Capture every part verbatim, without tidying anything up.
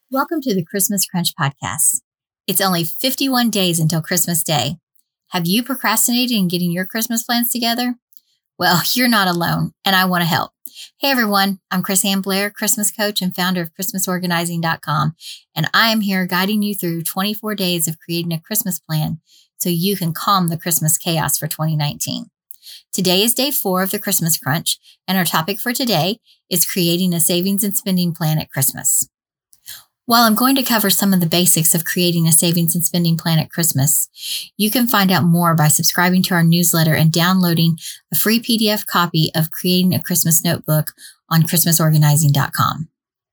Welcome to the Christmas Crunch podcast. It's only fifty-one days until Christmas Day. Have you procrastinated in getting your Christmas plans together? Well, you're not alone, and I want to help. Hey everyone, I'm Chris Ann Blair, Christmas coach and founder of Christmas Organizing dot com, and I am here guiding you through twenty-four days of creating a Christmas plan so you can calm the Christmas chaos for twenty nineteen. Today is day four of the Christmas Crunch, and our topic for today is creating a savings and spending plan at Christmas. While I'm going to cover some of the basics of creating a savings and spending plan at Christmas, you can find out more by subscribing to our newsletter and downloading a free P D F copy of Creating a Christmas Notebook on Christmas Organizing dot com.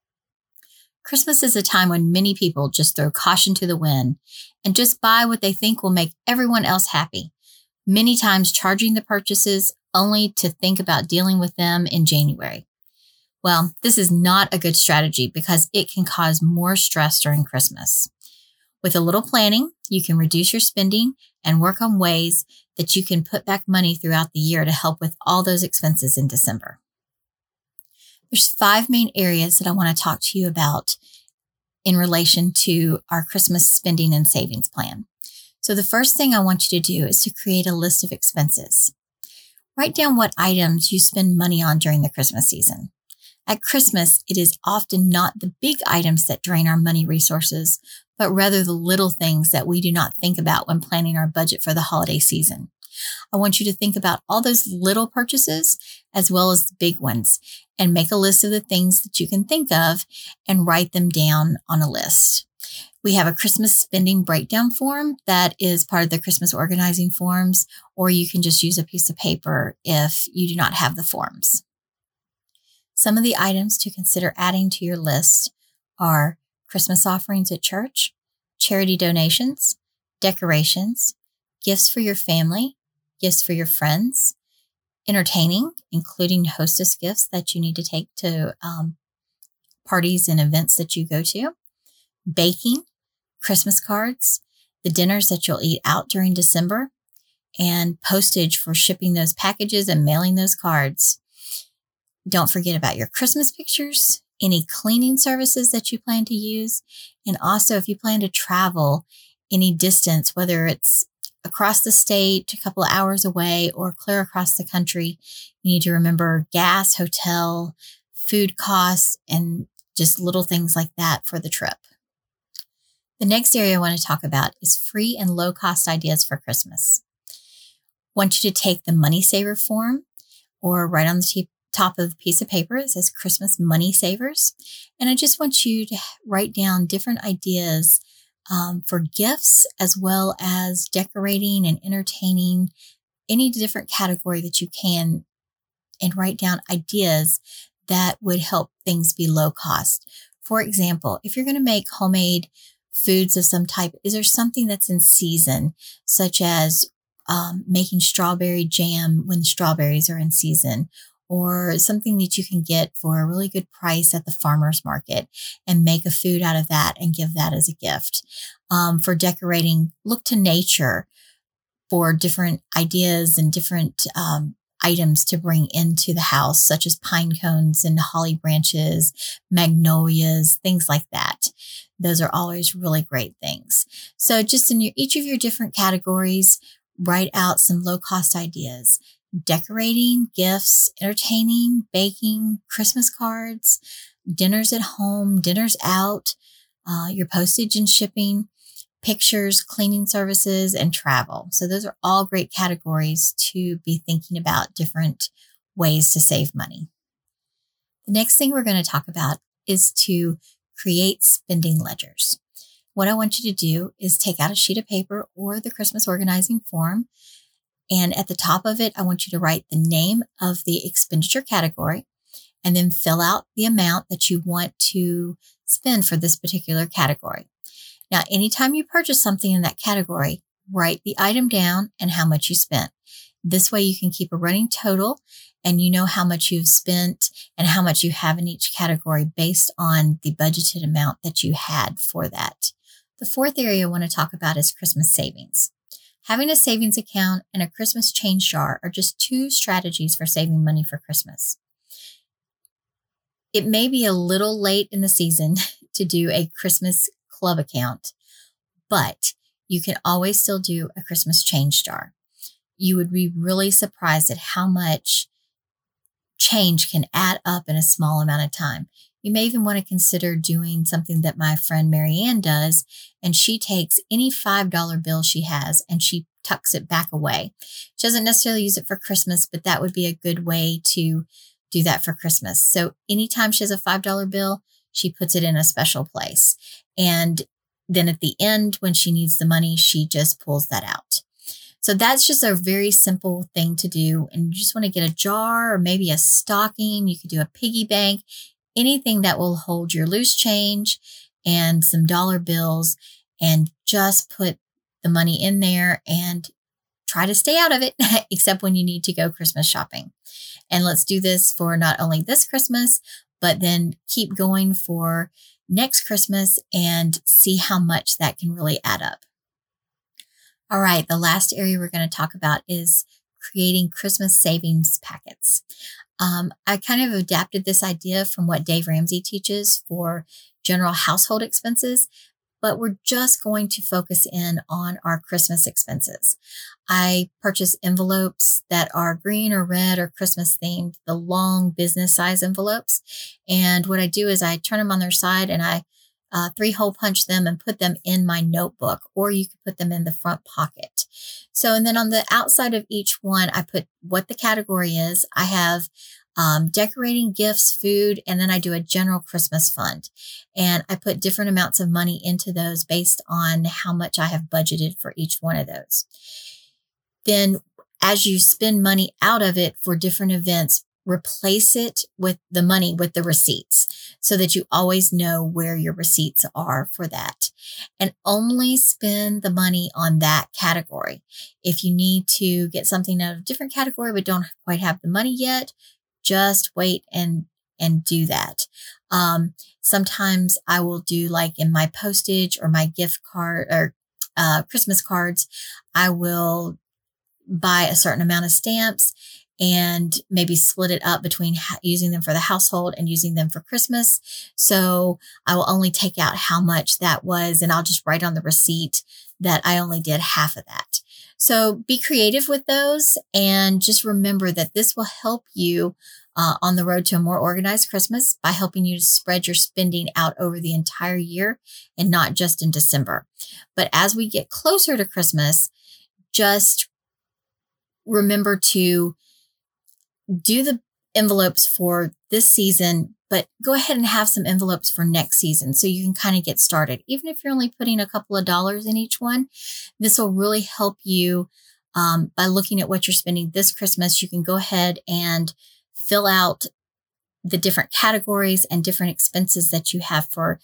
Christmas is a time when many people just throw caution to the wind and just buy what they think will make everyone else happy, many times charging the purchases only to think about dealing with them in January. Well, this is not a good strategy because it can cause more stress during Christmas. With a little planning, you can reduce your spending and work on ways that you can put back money throughout the year to help with all those expenses in December. There's five main areas that I want to talk to you about in relation to our Christmas spending and savings plan. So the first thing I want you to do is to create a list of expenses. Write down what items you spend money on during the Christmas season. At Christmas, it is often not the big items that drain our money resources, but rather the little things that we do not think about when planning our budget for the holiday season. I want you to think about all those little purchases as well as the big ones and make a list of the things that you can think of and write them down on a list. We have a Christmas spending breakdown form that is part of the Christmas organizing forms, or you can just use a piece of paper if you do not have the forms. Some of the items to consider adding to your list are Christmas offerings at church, charity donations, decorations, gifts for your family, gifts for your friends, entertaining, including hostess gifts that you need to take to um, parties and events that you go to, baking, Christmas cards, the dinners that you'll eat out during December, and postage for shipping those packages and mailing those cards. Don't forget about your Christmas pictures, any cleaning services that you plan to use, and also if you plan to travel any distance, whether it's across the state, a couple of hours away, or clear across the country, you need to remember gas, hotel, food costs, and just little things like that for the trip. The next area I want to talk about is free and low-cost ideas for Christmas. I want you to take the Money Saver form or write on the t- top of the piece of paper. It says Christmas Money Savers. And I just want you to write down different ideas um, for gifts as well as decorating and entertaining, any different category that you can, and write down ideas that would help things be low cost. For example, if you're going to make homemade foods of some type, is there something that's in season, such as um, making strawberry jam when strawberries are in season, or something that you can get for a really good price at the farmer's market and make a food out of that and give that as a gift. Um, for decorating, look to nature for different ideas and different um, items to bring into the house, such as pine cones and holly branches, magnolias, things like that. Those are always really great things. So just in your, each of your different categories, write out some low-cost ideas. Decorating, gifts, entertaining, baking, Christmas cards, dinners at home, dinners out, uh, your postage and shipping, pictures, cleaning services, and travel. So those are all great categories to be thinking about different ways to save money. The next thing we're going to talk about is to create spending ledgers. What I want you to do is take out a sheet of paper or the Christmas organizing form. And at the top of it, I want you to write the name of the expenditure category and then fill out the amount that you want to spend for this particular category. Now, anytime you purchase something in that category, write the item down and how much you spent. This way you can keep a running total and you know how much you've spent and how much you have in each category based on the budgeted amount that you had for that. The fourth area I want to talk about is Christmas savings. Having a savings account and a Christmas change jar are just two strategies for saving money for Christmas. It may be a little late in the season to do a Christmas club account, but you can always still do a Christmas change jar. You would be really surprised at how much change can add up in a small amount of time. You may even want to consider doing something that my friend Marianne does, and she takes any five dollar bill she has and she tucks it back away. She doesn't necessarily use it for Christmas, but that would be a good way to do that for Christmas. So anytime she has a five dollar bill, she puts it in a special place. And then at the end, when she needs the money, she just pulls that out. So that's just a very simple thing to do. And you just want to get a jar or maybe a stocking. You could do a piggy bank, anything that will hold your loose change and some dollar bills, and just put the money in there and try to stay out of it, except when you need to go Christmas shopping. And let's do this for not only this Christmas, but then keep going for next Christmas and see how much that can really add up. All right, the last area we're going to talk about is creating Christmas savings packets. Um, I kind of adapted this idea from what Dave Ramsey teaches for general household expenses, but we're just going to focus in on our Christmas expenses. I purchase envelopes that are green or red or Christmas themed, the long business size envelopes. And what I do is I turn them on their side and I uh, three hole punch them and put them in my notebook, or you could put them in the front pocket. So, and then on the outside of each one, I put what the category is. I have Um, decorating, gifts, food, and then I do a general Christmas fund. And I put different amounts of money into those based on how much I have budgeted for each one of those. Then as you spend money out of it for different events, replace it with the money with the receipts so that you always know where your receipts are for that. And only spend the money on that category. If you need to get something out of a different category but don't quite have the money yet, just wait and, and do that. Um, sometimes I will do like in my postage or my gift card or, uh, Christmas cards, I will buy a certain amount of stamps and maybe split it up between ha- using them for the household and using them for Christmas. So I will only take out how much that was, and I'll just write on the receipt that I only did half of that. So be creative with those, and just remember that this will help you uh, on the road to a more organized Christmas by helping you to spread your spending out over the entire year and not just in December. But as we get closer to Christmas, just remember to do the envelopes for this season, but go ahead and have some envelopes for next season so you can kind of get started. Even if you're only putting a couple of dollars in each one, this will really help you um, by looking at what you're spending this Christmas. You can go ahead and fill out the different categories and different expenses that you have for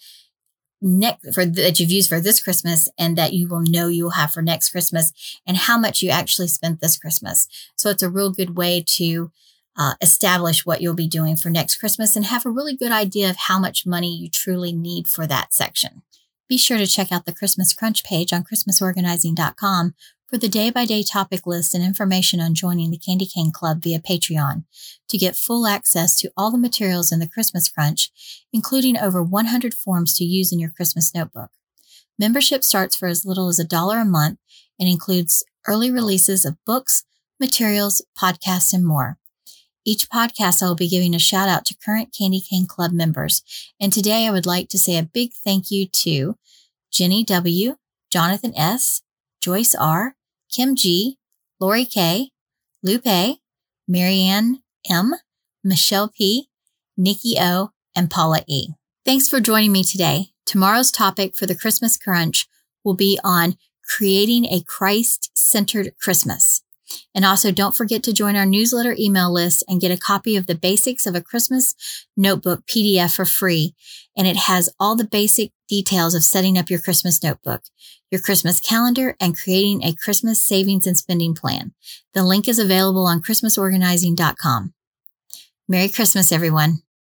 next for that you've used for this Christmas and that you will know you'll have for next Christmas, and how much you actually spent this Christmas. So it's a real good way to Uh, establish what you'll be doing for next Christmas and have a really good idea of how much money you truly need for that section. Be sure to check out the Christmas Crunch page on Christmas Organizing dot com for the day-by-day topic list and information on joining the Candy Cane Club via Patreon to get full access to all the materials in the Christmas Crunch, including over one hundred forms to use in your Christmas notebook. Membership starts for as little as a dollar a month and includes early releases of books, materials, podcasts, and more. Each podcast, I will be giving a shout out to current Candy Cane Club members. And today I would like to say a big thank you to Jenny W., Jonathan S., Joyce R., Kim G., Lori K., Lupe, Marianne M., Michelle P., Nikki O., and Paula E. Thanks for joining me today. Tomorrow's topic for the Christmas Crunch will be on creating a Christ-centered Christmas. And also don't forget to join our newsletter email list and get a copy of the Basics of a Christmas Notebook P D F for free. And it has all the basic details of setting up your Christmas notebook, your Christmas calendar, and creating a Christmas savings and spending plan. The link is available on Christmas Organizing dot com. Merry Christmas, everyone.